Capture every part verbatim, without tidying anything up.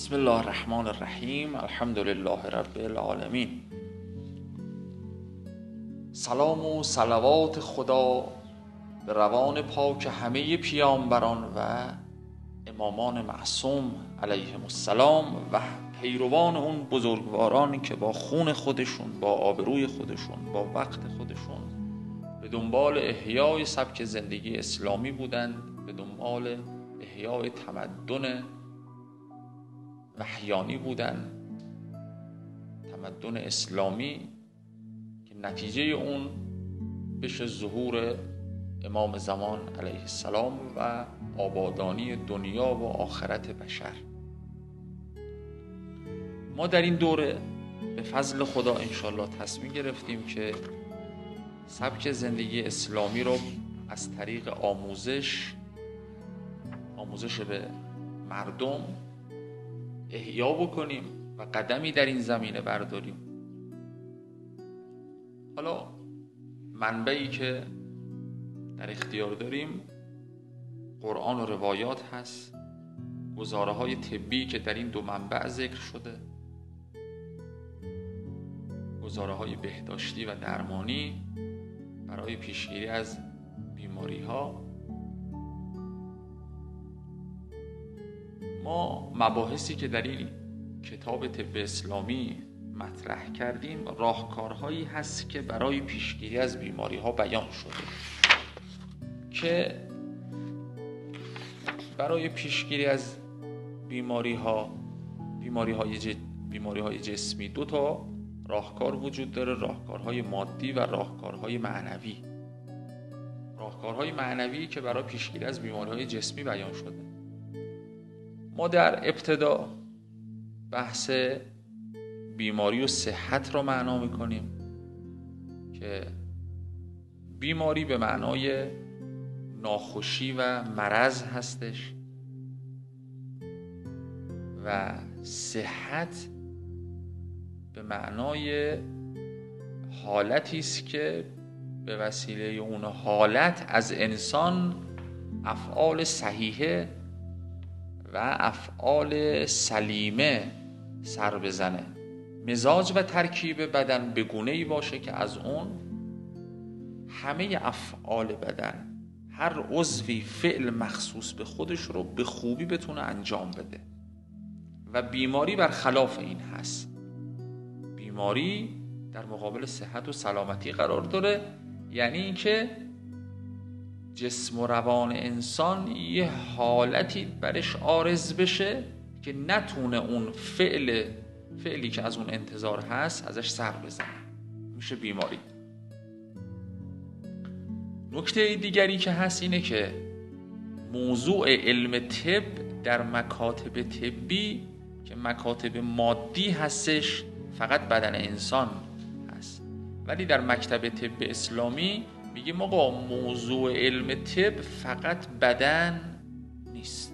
بسم الله الرحمن الرحیم. الحمد لله رب العالمین. سلام و صلوات خدا به روان پاک همه پیامبران و امامان معصوم علیهم السلام و پیروان اون بزرگوارانی که با خون خودشون، با آبروی خودشون، با وقت خودشون به دنبال احیای سبک زندگی اسلامی بودند، به دنبال احیای تمدن وحیانی بودند، تمدن اسلامی که نتیجه اون بشه ظهور امام زمان علیه السلام و آبادانی دنیا و آخرت بشر. ما در این دوره به فضل خدا انشالله تصمیم گرفتیم که سبک زندگی اسلامی رو از طریق آموزش آموزش به مردم احیا بکنیم و قدمی در این زمینه برداریم. حالا منبعی که در اختیار داریم قرآن و روایات هست، گزاره های طبی که در این دو منبع ذکر شده، گزاره های بهداشتی و درمانی برای پیشگیری از بیماری ها. ما مباحثی که در این کتاب طب اسلامی مطرح کردیم راهکارهایی هست که برای پیشگیری از بیماری ها بیان شده که برای پیشگیری از بیماری ها بیماری های, ج... بیماری های جسمی دو تا راهکار وجود داره: راهکارهای مادی و راهکارهای معنوی. راهکارهای معنوی که برای پیشگیری از بیماری های جسمی بیان شده. ما در ابتدا بحث بیماری و صحت را معنا می‌کنیم که بیماری به معنای ناخوشی و مرض هستش و صحت به معنای حالتی است که به وسیله اون حالت از انسان افعال صحیحه و افعال سلیمه سر بزنه، مزاج و ترکیب بدن به گونه‌ای باشه که از اون همه افعال بدن، هر عضوی فعل مخصوص به خودش رو به خوبی بتونه انجام بده. و بیماری برخلاف این هست. بیماری در مقابل صحت و سلامتی قرار داره، یعنی اینکه جسم و روان انسان یه حالتی برش عارض بشه که نتونه اون فعل فعلی که از اون انتظار هست ازش سر بزنه، میشه بیماری. نکته دیگری که هست اینه که موضوع علم طب در مکاتب طبی که مکاتب مادی هستش فقط بدن انسان هست، ولی در مکتب طب اسلامی میگیم آقا موضوع علم طب فقط بدن نیست،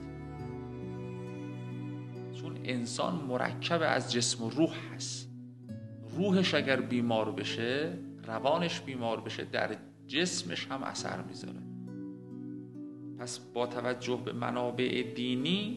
چون انسان مرکب از جسم و روح هست. روحش اگر بیمار بشه، روانش بیمار بشه، در جسمش هم اثر میذاره. پس با توجه به منابع دینی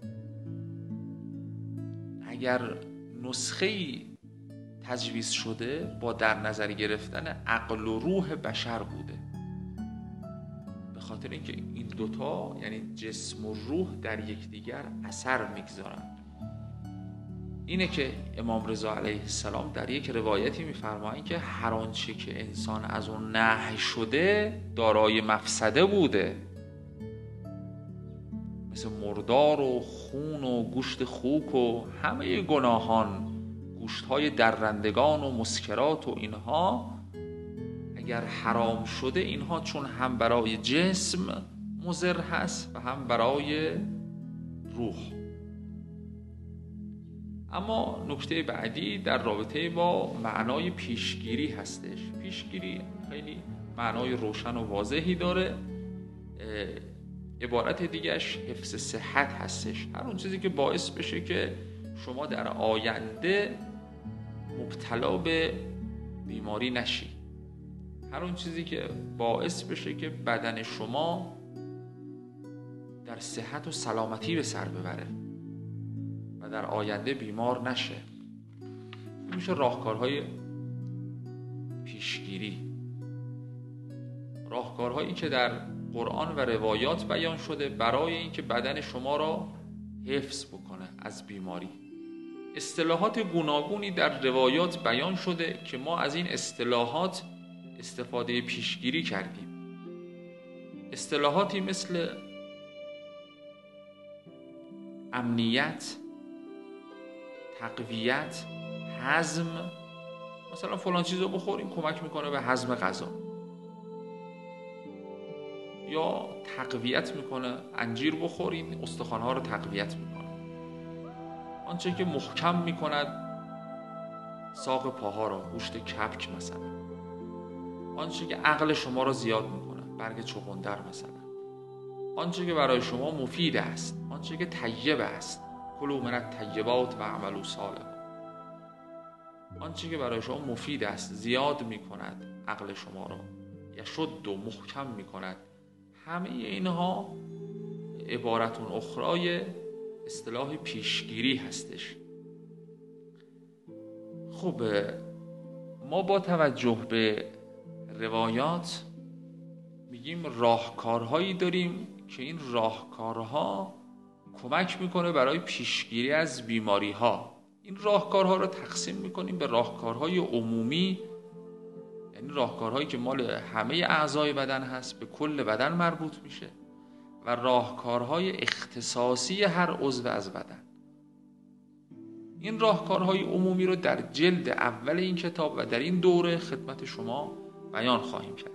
اگر نسخه‌ای تجویز شده با در نظر گرفتن عقل و روح بشر بوده، به خاطر اینکه این دوتا یعنی جسم و روح در یکدیگر اثر میگذارن. اینه که امام رضا علیه السلام در یک روایتی میفرمایند که هر آنچه که انسان از اون نهی شده دارای مفسده بوده، مثل مردار و خون و گوشت خوک و همه گناهان، گوشت‌های درندگان و مسکرات و اینها اگر حرام شده، اینها چون هم برای جسم مضر هست و هم برای روح. اما نکته بعدی در رابطه با معنای پیشگیری هستش. پیشگیری خیلی معنای روشن و واضحی داره. عبارت دیگهش حفظ صحت هستش. هر اون چیزی که باعث بشه که شما در آینده مبتلا به بیماری نشی، هر اون چیزی که باعث بشه که بدن شما در صحت و سلامتی به سر ببره و و در آینده بیمار نشه. این میشه راهکارهای پیشگیری، راهکارهایی که در قرآن و روایات بیان شده برای اینکه بدن شما را حفظ بکنه از بیماری. اصطلاحات گوناگونی در روایات بیان شده که ما از این اصطلاحات استفاده پیشگیری کردیم. اصطلاحاتی مثل امنیت، تقویت، هضم. مثلا فلان چیزو بخوریم کمک میکنه به هضم غذا، یا تقویت میکنه انجیر بخورید استخوان‌ها رو تقویت میکنه. آنچه که محکم میکند ساق پاها را، گوشت کبک مثلا. آنچه که عقل شما را زیاد میکنه، برگ چغندر مثلا. آنچه که برای شما مفید است، آنچه که طیب است، کلوا من الطیبات و اعملوا صالحا. آنچه که برای شما مفید است، زیاد میکند عقل شما را، یشد و محکم میکند. همه اینها عبارتون اخرای اصطلاح پیشگیری هستش. خب ما با توجه به روایات میگیم راهکارهایی داریم که این راهکارها کمک میکنه برای پیشگیری از بیماری ها. این راهکارها رو تقسیم میکنیم به راهکارهای عمومی، یعنی راهکارهایی که مال همه اعضای بدن هست، به کل بدن مربوط میشه، و راهکارهای اختصاصی هر عضو از بدن. این راهکارهای عمومی رو در جلد اول این کتاب و در این دوره خدمت شما بیان خواهیم کرد.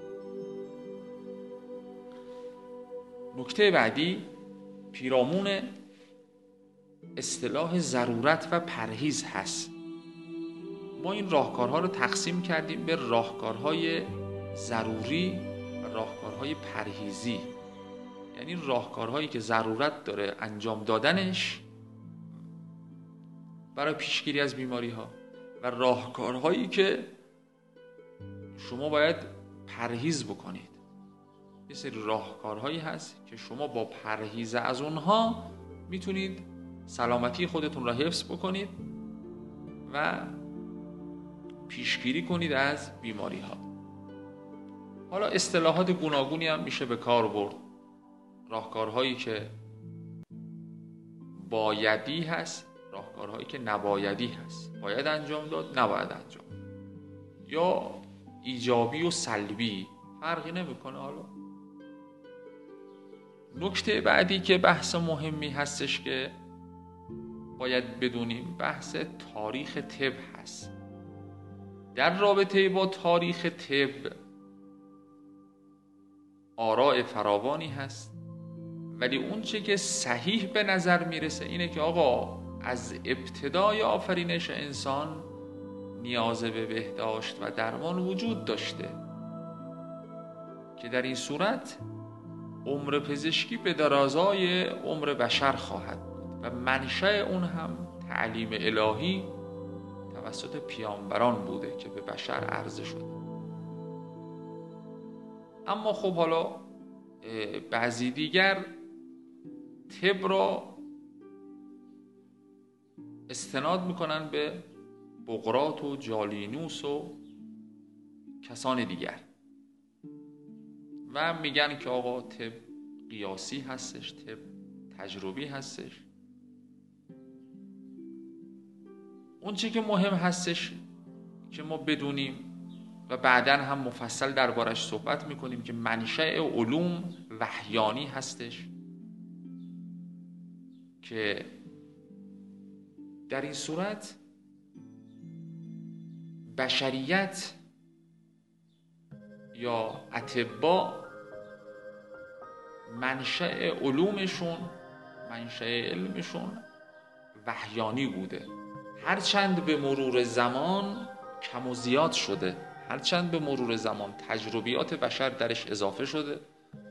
نکته بعدی پیرامون اصطلاح ضرورت و پرهیز هست. ما این راهکارها رو تقسیم کردیم به راهکارهای ضروری و راهکارهای پرهیزی، یعنی راهکارهایی که ضرورت داره انجام دادنش برای پیشگیری از بیماری ها، و راهکارهایی که شما باید پرهیز بکنید. یه سری راهکارهایی هست که شما با پرهیز از اونها میتونید سلامتی خودتون را حفظ بکنید و پیشگیری کنید از بیماری ها. حالا اصطلاحات گوناگونی هم میشه به کار برد. راهکارهایی که بایدی هست، راهکارهایی که نبایدی هست، باید انجام داد، نباید انجام، یا ایجابی و سلبی، فرقی نمیکنه. حالا نکته بعدی که بحث مهمی هستش که باید بدونیم، بحث تاریخ طب هست. در رابطه با تاریخ طب آراء فراوانی هست، ولی اون چه که صحیح به نظر میرسه اینه که آقا از ابتدای آفرینش انسان نیاز به بهداشت و درمان وجود داشته، که در این صورت عمر پزشکی به درازای عمر بشر خواهد بود و منشأ اون هم تعلیم الهی توسط پیامبران بوده که به بشر عرضه شده. اما خب حالا بعضی دیگر طب را استناد میکنن به بقراط و جالینوس و کسان دیگر و میگن که آقا طب قیاسی هستش، طب تجربی هستش. اون چی که مهم هستش که ما بدونیم و بعداً هم مفصل دربارش صحبت میکنیم که منشأ علوم وحیانی هستش، که در این صورت بشریت یا اطباء منشأ علومشون، منشأ علمشون وحیانی بوده. هرچند به مرور زمان کم و زیاد شده، هرچند به مرور زمان تجربیات بشر درش اضافه شده،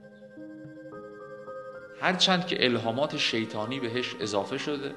هرچند که الهامات شیطانی بهش اضافه شده،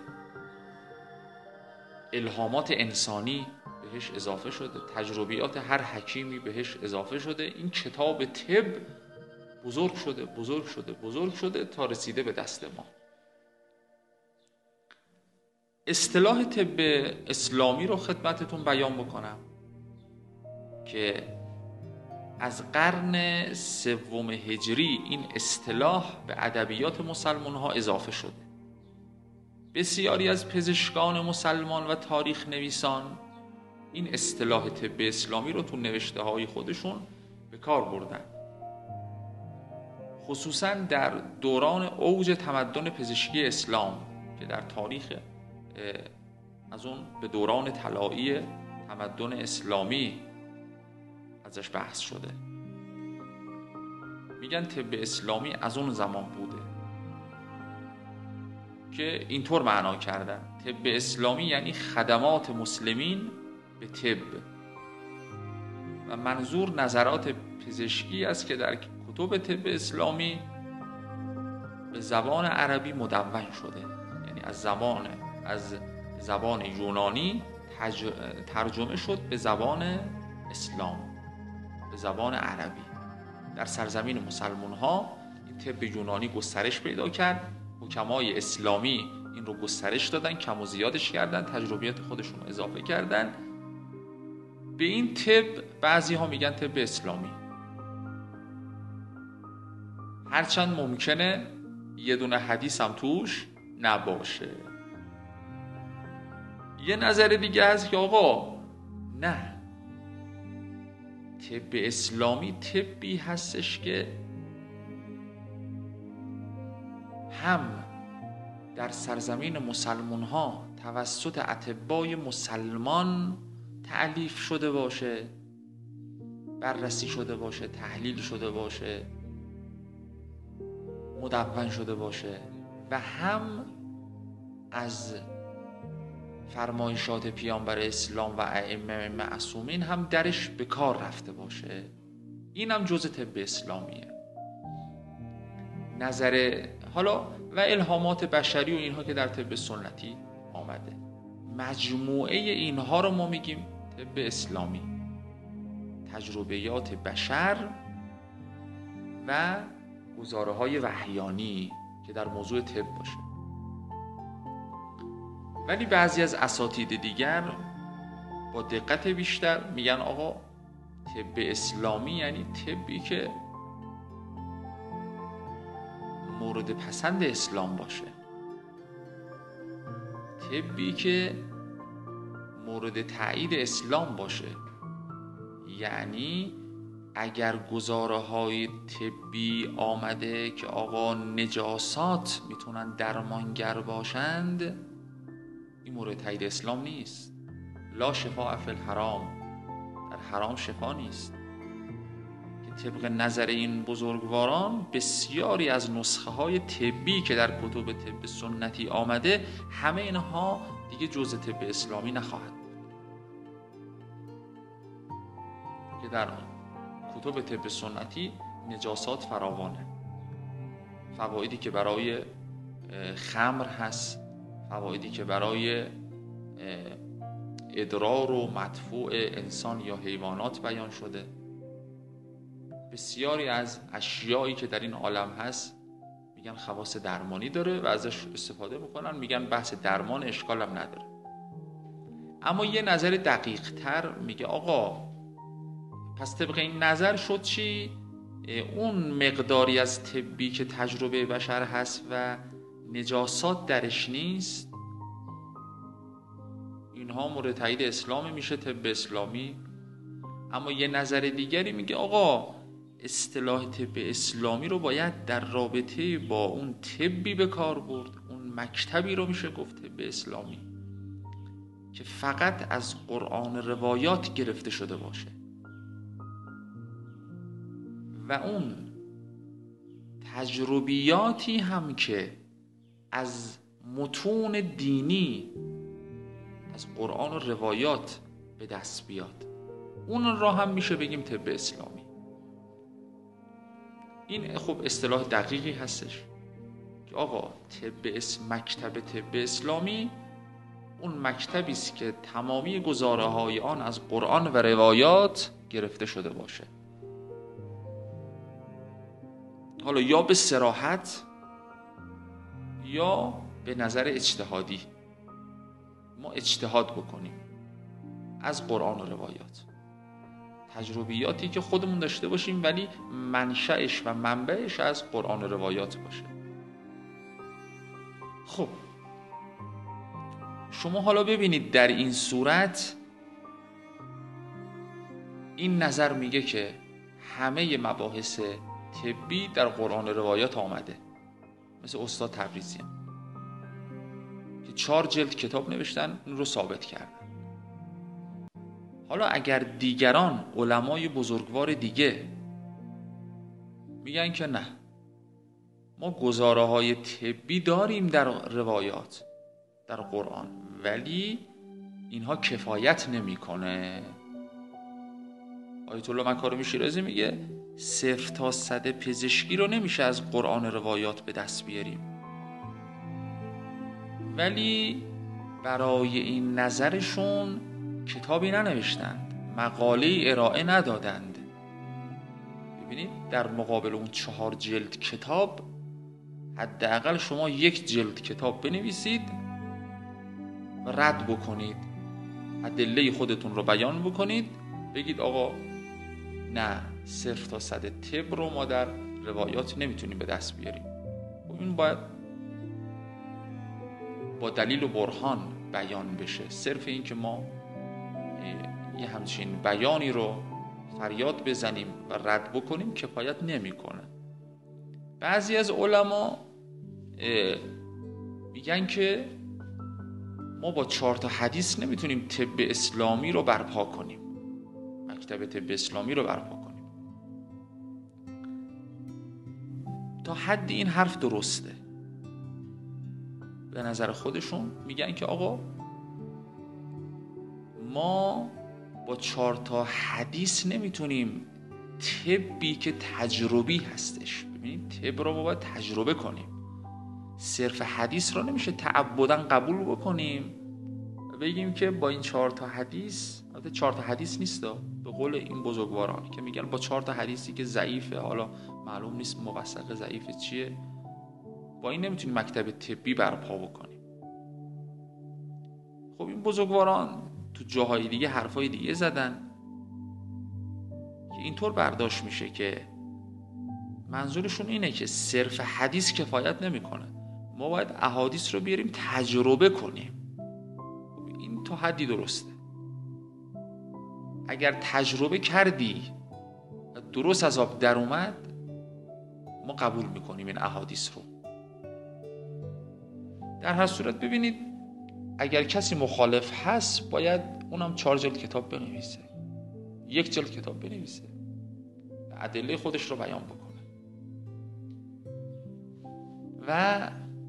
الهامات انسانی بهش اضافه شده، تجربیات هر حکیمی بهش اضافه شده، این کتاب طب بزرگ شده بزرگ شده بزرگ شده تا رسیده به دست ما. اصطلاح طب اسلامی رو خدمتتون بیان بکنم که از قرن سوم هجری این اصطلاح به ادبیات مسلمان ها اضافه شده. بسیاری از پزشکان مسلمان و تاریخ نویسان این اصطلاح طب اسلامی رو تو نوشته های خودشون به کار بردن، خصوصا در دوران اوج تمدن پزشکی اسلام که در تاریخ از اون به دوران طلایی تمدن اسلامی ازش بحث شده. میگن طب اسلامی از اون زمان بوده که اینطور معنا کردن: طب اسلامی یعنی خدمات مسلمین به طب، و منظور نظرات پزشکی است که در کتب طب اسلامی به زبان عربی مدون شده، یعنی از زبان از زبان یونانی تج... ترجمه شد به زبان اسلام، به زبان عربی. در سرزمین مسلمان ها این طب یونانی گسترش پیدا کرد، حکمای اسلامی این رو گسترش دادن، کم و زیادش کردن، تجربیات خودشون رو اضافه کردن به این طب. بعضی ها میگن طب اسلامی، هرچند ممکنه یه دونه حدیث هم توش نباشه. یه نظر دیگه هست که آقا نه، طب اسلامی طبی هستش که هم در سرزمین مسلمان ها توسط اطبای مسلمان تألیف شده باشه، بررسی شده باشه، تحلیل شده باشه، مدون شده باشه، و هم از فرمایشات پیامبر اسلام و ائمه معصومین هم درش به کار رفته باشه. این هم جزء طب اسلامیه. نظر حالا و الهامات بشری و اینها که در طب سنتی آمده، مجموعه اینها رو ما میگیم طب اسلامی. تجربیات بشر و گزاره های وحیانی که در موضوع طب باشه. ولی بعضی از اساتید دیگر با دقت بیشتر میگن آقا طب اسلامی یعنی طبی که مورد پسند اسلام باشه، طبی که مورد تایید اسلام باشه. یعنی اگر گزاره های طبی آمده که آقا نجاسات میتونن درمانگر باشند، این مورد تایید اسلام نیست. لا شفاء فی الحرام، در حرام شفا نیست. که طبق نظر این بزرگواران بسیاری از نسخه های طبی که در کتب طب سنتی آمده، همه اینها دیگه جزء طب اسلامی نخواهد بود. که در کتب طب سنتی نجاسات فراوانه، فوایدی که برای خمر هست، فوایدی که برای ادرار و مدفوع انسان یا حیوانات بیان شده. بسیاری از اشیایی که در این عالم هست میگن خواص درمانی داره و ازش استفاده میکنن، میگن بحث درمان اشکال هم نداره. اما یه نظر دقیق تر میگه آقا پس طبق این نظر شد چی؟ اون مقداری از طبی که تجربه بشر هست و نجاسات درش نیست، اینها مورد تایید اسلام میشه، طب اسلامی. اما یه نظر دیگری میگه آقا اصطلاح طب اسلامی رو باید در رابطه با اون طبی به کار برد، اون مکتبی رو میشه گفت طب اسلامی که فقط از قرآن روایات گرفته شده باشه و اون تجربیاتی هم که از متون دینی از قرآن و روایات به دست بیاد، اون را هم میشه بگیم طب اسلامی. این خب اصطلاح دقیقی هستش که آقا طب اسم مکتب طب اسلامی اون مکتبی است که تمامی گزاره های آن از قرآن و روایات گرفته شده باشه، حالا یا به صراحت یا به نظر اجتهادی. ما اجتهاد بکنیم از قرآن و روایات، تجربیاتی که خودمون داشته باشیم ولی منشأش و منبعش از قرآن و روایات باشه. خب شما حالا ببینید در این صورت این نظر میگه که همه مباحث طبی در قرآن و روایات آمده، مثل استاد تبریزی که چهار جلد کتاب نوشتن این رو ثابت کردن. حالا اگر دیگران علمای بزرگوار دیگه میگن که نه ما گزاره های طبی داریم در روایات در قرآن ولی اینها کفایت نمیکنه، آیت الله مکارمی شیرازی میگه صفر تا صد پزشکی رو نمیشه از قرآن روایات به دست بیاریم، ولی برای این نظرشون کتابی ننوشتند، مقاله ارائه ندادند. ببینید در مقابل اون چهار جلد کتاب حداقل شما یک جلد کتاب بنویسید و رد بکنید، ادله خودتون رو بیان بکنید، بگید آقا نه صفر تا صد طب رو ما در روایات نمیتونیم به دست بیاریم. و این باید با دلیل و برهان بیان بشه. صرف این که ما یه همچین بیانی رو فریاد بزنیم و رد بکنیم کفایت نمیکنه. بعضی از علما میگن که ما با چهار تا حدیث نمیتونیم طب اسلامی رو برپا کنیم، مکتب طب اسلامی رو برپا کنیم. تا حدی این حرف درسته. به نظر خودشون میگن که آقا ما با چهار تا حدیث نمیتونیم طبی که تجربی هستش، ببینید طب رو باید تجربه کنیم، صرف حدیث رو نمیشه تعبداً قبول بکنیم بگیم که با این چهار تا حدیث، البته چهار تا حدیث نیست به قول این بزرگواران که میگن با چهار تا حدیثی که ضعیفه، حالا معلوم نیست موثق ضعیف چیه، با این نمیتونیم مکتب طبی برپا بکنیم. خب این بزرگواران تو جاهای دیگه حرفای دیگه زدن که اینطور برداشت میشه که منظورشون اینه که صرف حدیث کفایت نمیکنه، ما باید احادیث رو بیاریم تجربه کنیم. این تا حدی درسته. اگر تجربه کردی و درست از آب در اومد ما قبول میکنیم این احادیث رو. در هر صورت ببینید اگر کسی مخالف هست باید اونم چهار جلد کتاب بنویسه، یک جلد کتاب بنویسه، ادله خودش رو بیان بکنه و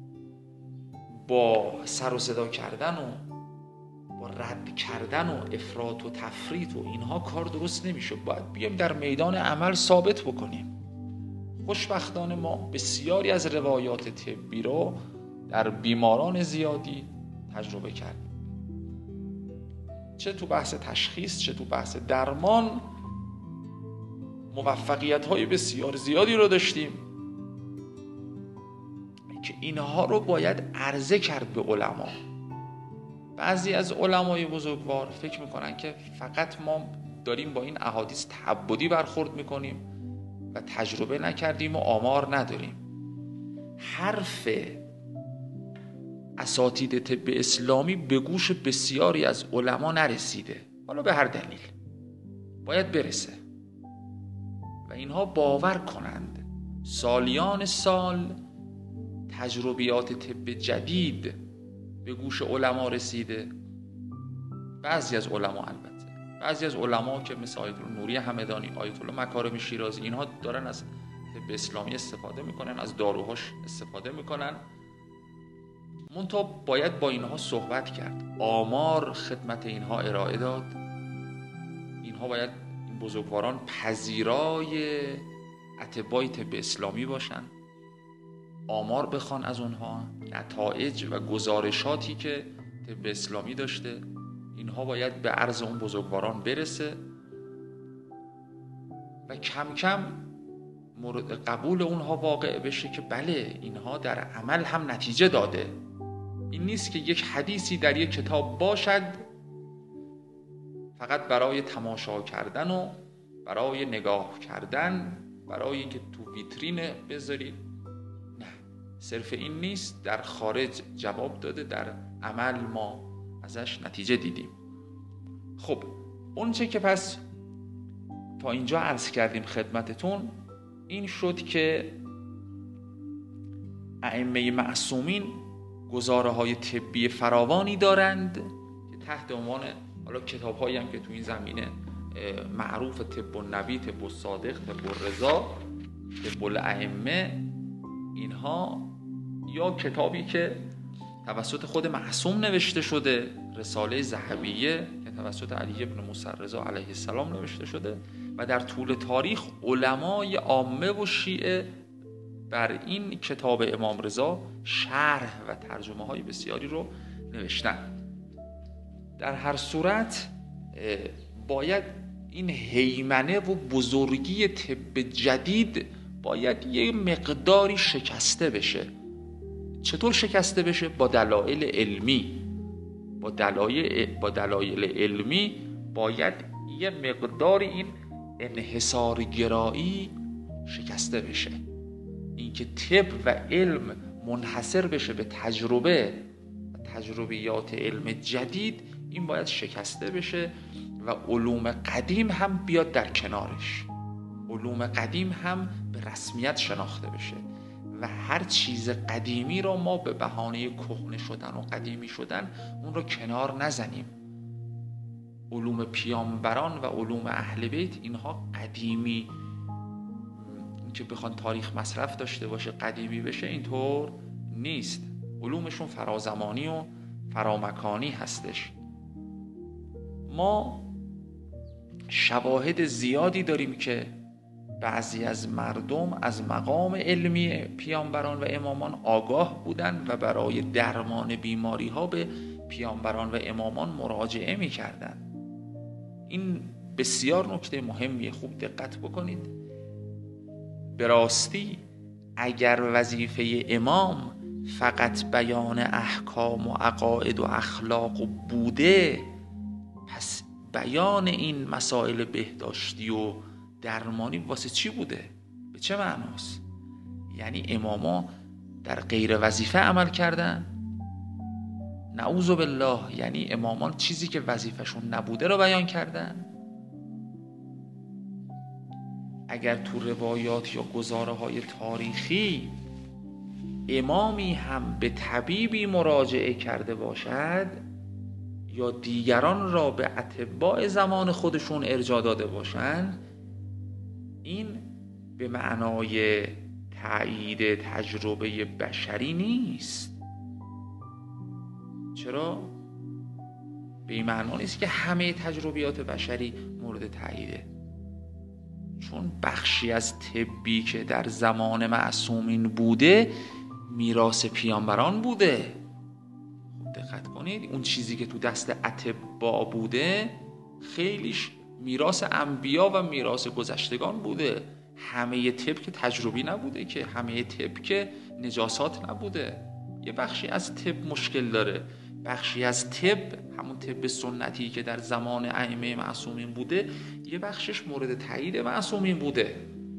با سر و صدا کردن و با رد کردن و افراط و تفریط و اینها کار درست نمیشه. باید بیایم در میدان عمل ثابت بکنیم. خوشبختانه ما بسیاری از روایات طبی رو در بیماران زیادی تجربه کردیم، چه تو بحث تشخیص چه تو بحث درمان موفقیت های بسیار زیادی رو داشتیم که اینها رو باید عرضه کرد به علما. بعضی از علمای بزرگوار فکر میکنن که فقط ما داریم با این احادیث تعبدی برخورد میکنیم و تجربه نکردیم و آمار نداریم. حرف اساتید طب اسلامی به گوش بسیاری از علما نرسیده، حالا به هر دلیل باید برسه و اینها باور کنند سالیان سال تجربیات طب جدید به گوش علما رسیده. بعضی از علما البته بعضی از علما که مثل آیت الله نوری همدانی، آیت الله مکارمی شیرازی، اینها دارن از طب اسلامی استفاده میکنن، از داروهاش استفاده میکنن، منتها باید با اینها صحبت کرد، آمار خدمت اینها ارائه داد. اینها باید این بزرگواران پذیرای اتباع طب اسلامی باشن، آمار بخوان از اونها، نتایج و گزارشاتی که طب اسلامی داشته اینها باید به عرض اون بزرگواران برسه و کم کم مورد قبول اونها واقع بشه که بله اینها در عمل هم نتیجه داده. این نیست که یک حدیثی در یک کتاب باشد فقط برای تماشا کردن و برای نگاه کردن، برای اینکه تو ویترین بذارید. نه، صرف این نیست. در خارج جواب داده، در عمل ما ازش نتیجه دیدیم. خب اون چه که پس تا اینجا عرض کردیم خدمتتون این شد که ائمه معصومین گزاره های طبی فراوانی دارند که تحت عنوان حالا کتاب هایی هم که تو این زمینه معروف، طب النبی، طب الصادق، طب الرضا، طب الائمه، اینها یا کتابی که توسط خود معصوم نوشته شده، رساله ذهبیه که توسط علی بن موسی رضا علیه السلام نوشته شده و در طول تاریخ علمای عامه و شیعه بر این کتاب امام رضا شرح و ترجمه های بسیاری رو نوشتن. در هر صورت باید این هیمنه و بزرگی طب جدید باید یه مقداری شکسته بشه. چطور شکسته بشه؟ با دلایل علمی. با دلایل با دلایل علمی باید یه مقداری این انحصارگرایی شکسته بشه. اینکه طب و علم منحصر بشه به تجربه و تجربیات علم جدید، این باید شکسته بشه و علوم قدیم هم بیاد در کنارش. علوم قدیم هم به رسمیت شناخته بشه و هر چیز قدیمی رو ما به بهانه کهنه شدن و قدیمی شدن اون رو کنار نزنیم. علوم پیامبران و علوم اهل بیت اینها قدیمی که بخوان تاریخ مصرف داشته باشه، قدیمی بشه، اینطور نیست. علومشون فرازمانی و فرامکانی هستش. ما شواهد زیادی داریم که بعضی از مردم از مقام علمی پیامبران و امامان آگاه بودند و برای درمان بیماری ها به پیامبران و امامان مراجعه می کردن. این بسیار نکته مهمیه، خوب دقت بکنید. به راستی اگر وظیفه امام فقط بیان احکام و عقاید و اخلاق بوده، پس بیان این مسائل بهداشتی و درمانی واسه چی بوده؟ به چه معناست؟ یعنی اماما در غیر وظیفه عمل کردن؟ نعوذ بالله. یعنی امامان چیزی که وظیفهشون نبوده رو بیان کردن؟ اگر تو روایات یا گزاره های تاریخی امامی هم به طبیبی مراجعه کرده باشد یا دیگران را به اطباء زمان خودشون ارجاع داده باشند، این به معنای تایید تجربه بشری نیست. چرا؟ به این معنا نیست که همه تجربیات بشری مورد تاییده، چون بخشی از طبی که در زمان معصومین بوده میراث پیامبران بوده. خوب دقت کنید، اون چیزی که تو دست اطباء بوده خیلیش میراث انبیا و میراث گذشتگان بوده. همه طب که تجربی نبوده، که همه طب که نجاسات نبوده. یه بخشی از طب مشکل داره، بخشی از طب، همون طب سنتی که در زمان ائمه معصومین بوده، یه بخشش مورد تایید معصومین بوده،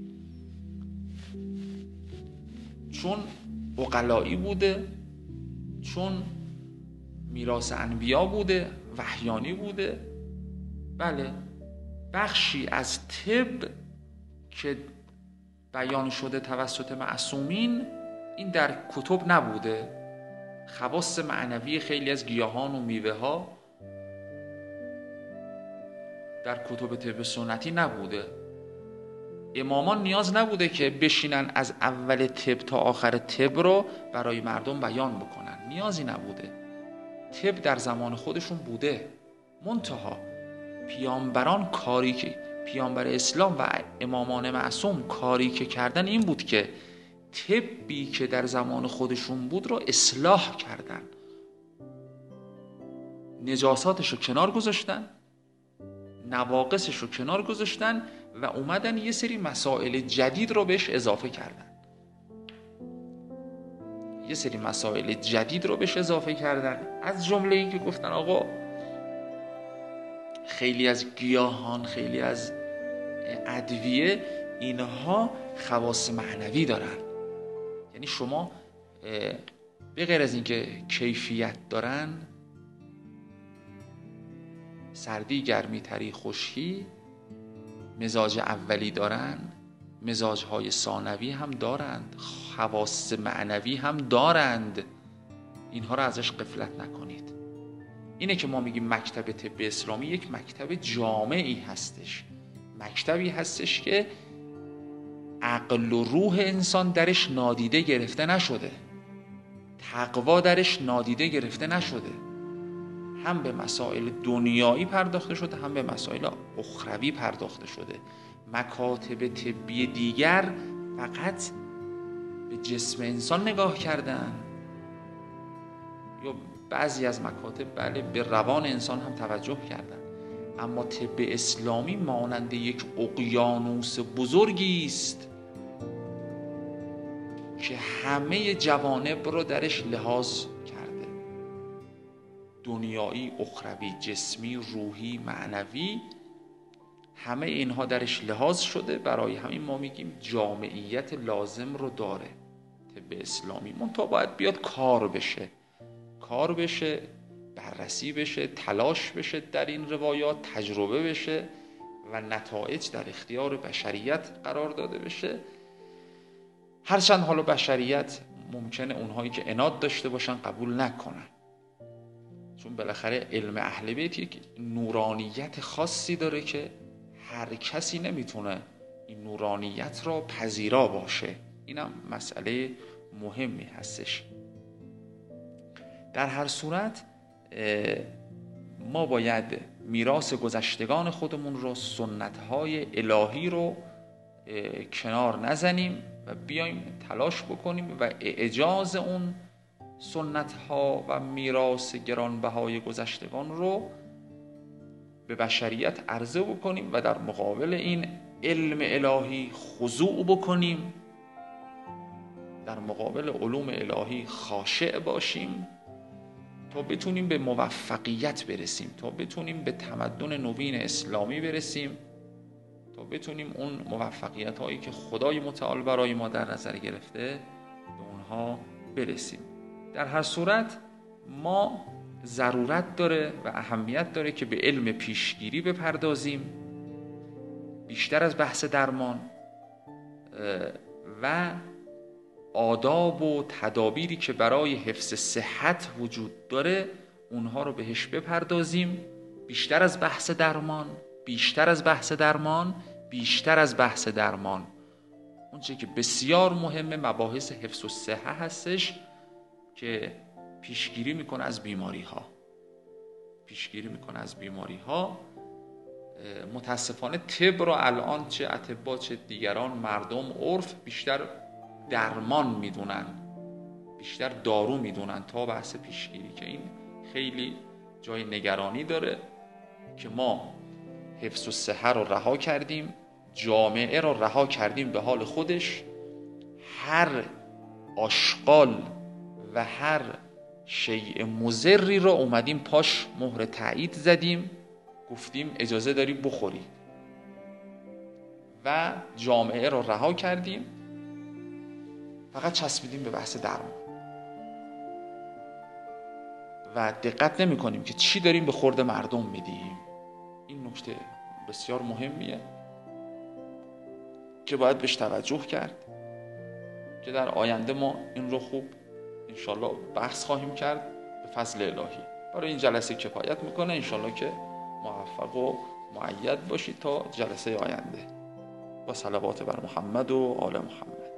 چون عقلایی بوده، چون میراث انبیا بوده، وحیانی بوده. بله، بخشی از طب که بیان شده توسط معصومین این در کتب نبوده. خواص معنوی خیلی از گیاهان و میوه ها در کتب طب سنتی نبوده. امامان نیاز نبوده که بشینن از اول طب تا آخر طب رو برای مردم بیان بکنن، نیازی نبوده. طب در زمان خودشون بوده. منتها پیامبران کاری که پیامبر اسلام و امامان معصوم کاری که کردن این بود که طبی که در زمان خودشون بود رو اصلاح کردن، نجاساتش رو کنار گذاشتن، نواقصش رو کنار گذاشتن و اومدن یه سری مسائل جدید رو بهش اضافه کردن. یه سری مسائل جدید رو بهش اضافه کردن، از جمله این که گفتن آقا خیلی از گیاهان، خیلی از ادویه اینها خواص معنوی دارن. یعنی شما به غیر از اینکه کیفیت دارن، سردی، گرمی، تری، خشکی، مزاج اولی دارن، مزاجهای ثانوی هم دارند، خواص معنوی هم دارند. اینها رو ازش غفلت نکنید. اینه که ما میگیم مکتب طب اسلامی یک مکتب جامعی هستش، مکتبی هستش که عقل و روح انسان درش نادیده گرفته نشده، تقوا درش نادیده گرفته نشده، هم به مسائل دنیایی پرداخته شده، هم به مسائل اخروی پرداخته شده. مکاتب طبی دیگر فقط به جسم انسان نگاه کردن، یا بعضی از مکاتب بله به روان انسان هم توجه کردن، اما طب اسلامی مانند یک اقیانوس بزرگی است که همه جوانب رو درش لحاظ کرده، دنیایی، اخروی، جسمی، روحی، معنوی، همه اینها درش لحاظ شده. برای همین ما میگیم جامعیت لازم رو داره طب اسلامی. منتها باید بیاد کار بشه، کار بشه، بررسی بشه، تلاش بشه در این روایات، تجربه بشه و نتایج در اختیار بشریت قرار داده بشه. هرچند حالا بشریت ممکنه اونهایی که عناد داشته باشن قبول نکنن، چون بالاخره علم اهل بیت یک نورانیت خاصی داره که هر کسی نمیتونه این نورانیت را پذیرا باشه. اینم مسئله مهمی هستش. در هر صورت ما باید میراث گذشتگان خودمون رو، سنت‌های الهی رو کنار نزنیم و بیایم تلاش بکنیم و اعجاز اون سنت‌ها و میراث گرانبهای گذشتگان رو به بشریت عرضه بکنیم و در مقابل این علم الهی خضوع بکنیم، در مقابل علوم الهی خاشع باشیم تا بتونیم به موفقیت برسیم، تا بتونیم به تمدن نوین اسلامی برسیم، تا بتونیم اون موفقیت هایی که خدای متعال برای ما در نظر گرفته به اونها برسیم. در هر صورت ما ضرورت داره و اهمیت داره که به علم پیشگیری بپردازیم، بیشتر از بحث درمان، و آداب و تدابیری که برای حفظ صحت وجود داره اونها رو بهش بپردازیم. بیشتر از بحث درمان، بیشتر از بحث درمان، بیشتر از بحث درمان اون چیزی که بسیار مهمه مباحث حفظ الصحه هستش که پیشگیری میکنه از بیماری ها، پیشگیری میکنه از بیماری ها. متاسفانه طب رو الان چه اطباء چه دیگران، مردم، عرف بیشتر درمان میدونن، بیشتر دارو میدونن تا بحث پیشگیری، که این خیلی جای نگرانی داره که ما حفظ الصحه رو رها کردیم، جامعه رو رها کردیم به حال خودش، هر آشغال و هر شیء مضری رو اومدیم پاش مهر تایید زدیم، گفتیم اجازه داری بخوری و جامعه رو رها کردیم، فقط چسبیدیم به بحث درمان و دقت نمی کنیم که چی داریم به خورد مردم میدیم. این نکته بسیار مهمیه که باید بهش توجه کرد، که در آینده ما این رو خوب انشالله بحث خواهیم کرد به فضل الهی. برای این جلسه کفایت میکنه، انشالله که موفق و مؤید باشید تا جلسه آینده. با صلوات بر محمد و آل محمد.